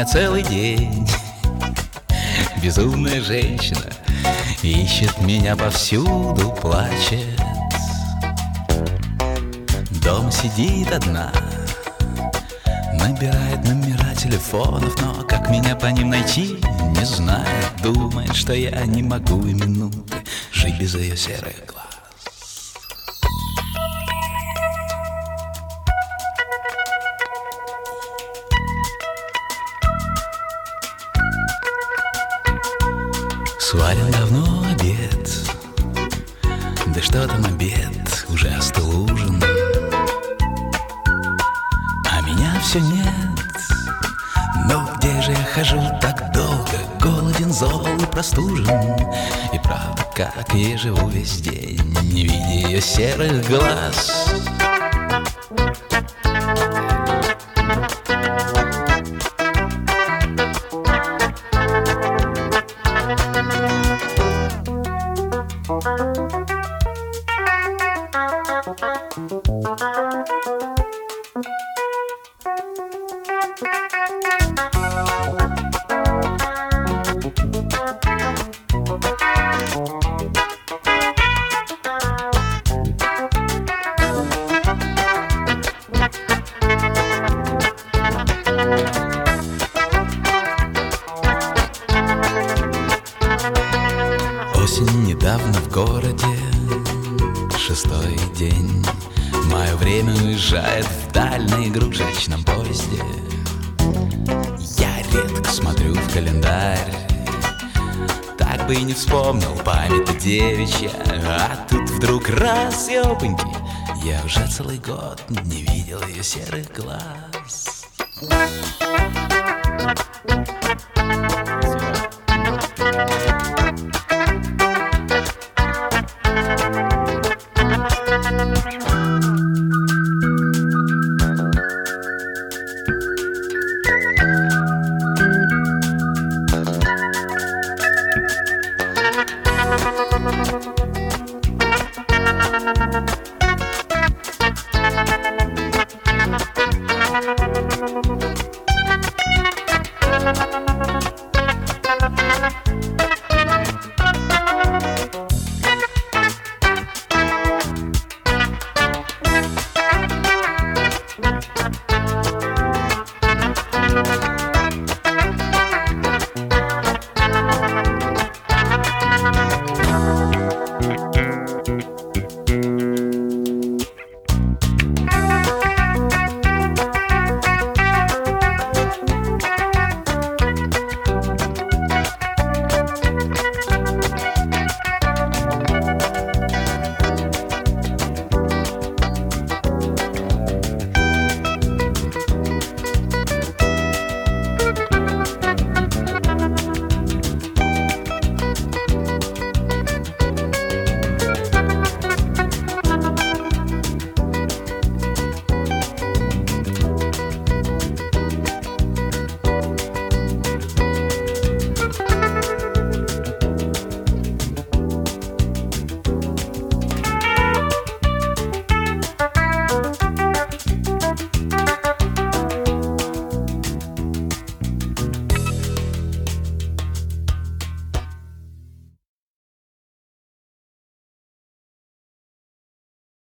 целый день. Безумная женщина ищет меня повсюду, плачет. Дома сидит одна, набирает номера телефонов, но как меня по ним найти, не знает. Думает, что я не могу и минуты жить без ее серых глаз. Сварен давно обед, да что там обед, уже остыл ужин, а меня все нет. Но где же я хожу так долго, голоден, зол и простужен? И правда, как я живу весь день, не видя ее серых глаз. Осень недавно в городе, 6-й день. Мое время уезжает вдаль на игрушечном поезде. Я редко смотрю в календарь, так бы и не вспомнил, память-то девичья. А тут вдруг раз, ёпаньки, я уже целый год не видел ее серых глаз. Спасибо.